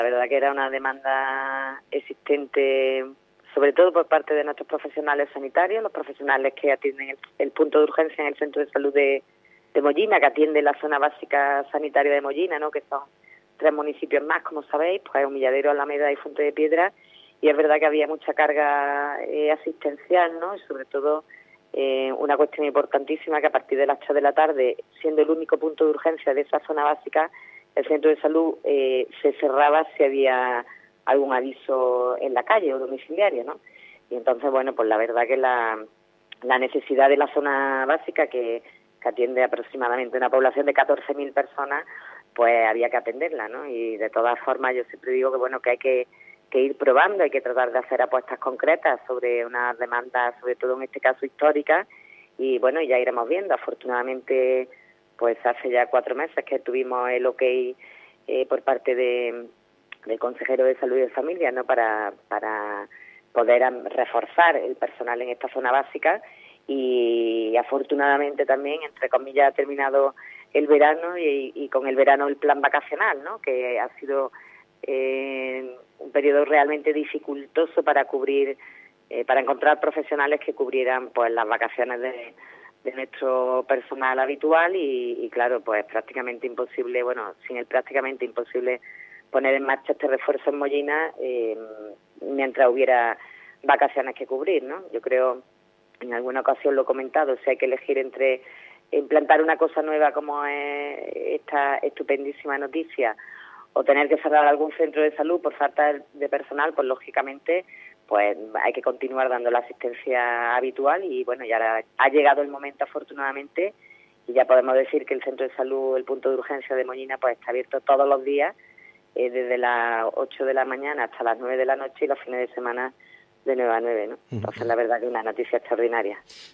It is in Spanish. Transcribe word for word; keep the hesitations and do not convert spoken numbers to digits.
La verdad que era una demanda existente, sobre todo por parte de nuestros profesionales sanitarios, los profesionales que atienden el, el punto de urgencia en el Centro de Salud de, de Mollina, que atiende la zona básica sanitaria de Mollina, ¿no? Que son tres municipios más, como sabéis, pues Humilladero, Alameda y Fuente de Piedra, y es verdad que había mucha carga eh, asistencial, ¿no? Y sobre todo eh, una cuestión importantísima, que a partir de las tres de la tarde, siendo el único punto de urgencia de esa zona básica, el centro de salud eh, se cerraba si había algún aviso en la calle o domiciliario, ¿no? Y entonces, bueno, pues la verdad que la, la necesidad de la zona básica, que, que atiende aproximadamente una población de catorce mil personas, pues había que atenderla, ¿no? Y de todas formas yo siempre digo que, bueno, que hay que, que ir probando, hay que tratar de hacer apuestas concretas sobre unas demandas, sobre todo en este caso históricas, y bueno, ya iremos viendo. Afortunadamente, pues hace ya cuatro meses que tuvimos el ok eh, por parte de, del consejero de Salud y de Familia, ¿no? Para, para poder reforzar el personal en esta zona básica, y afortunadamente también, entre comillas, ha terminado el verano y, y con el verano el plan vacacional, ¿no? Que ha sido eh, un periodo realmente dificultoso para cubrir, eh, para encontrar profesionales que cubrieran pues las vacaciones de de nuestro personal habitual, y, y claro, pues prácticamente imposible, bueno, sin el prácticamente imposible poner en marcha este refuerzo en Mollina eh, mientras hubiera vacaciones que cubrir, ¿no? Yo creo, en alguna ocasión lo he comentado, si hay que elegir entre implantar una cosa nueva como es esta estupendísima noticia o tener que cerrar algún centro de salud por falta de personal, pues lógicamente pues hay que continuar dando la asistencia habitual, y bueno, ya ha llegado el momento afortunadamente, y ya podemos decir que el centro de salud, el punto de urgencia de Mollina, pues está abierto todos los días, eh, desde las ocho de la mañana hasta las nueve de la noche, y los fines de semana de nueve a nueve, ¿no? Entonces la verdad que es una noticia extraordinaria.